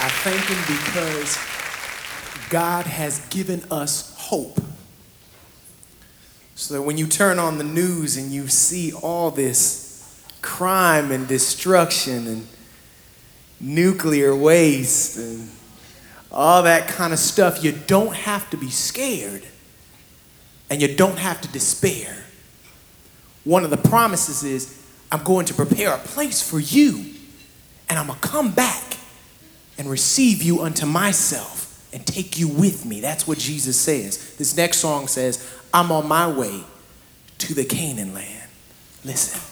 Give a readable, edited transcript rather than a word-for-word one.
I thank him because God has given us hope. So that when you turn on the news and you see all this crime and destruction and nuclear waste and all that kind of stuff, you don't have to be scared and you don't have to despair. One of the promises is, I'm going to prepare a place for you, and I'm going to come back and receive you unto myself and take you with me. That's what Jesus says. This next song says, I'm on my way to the Canaan land. Listen.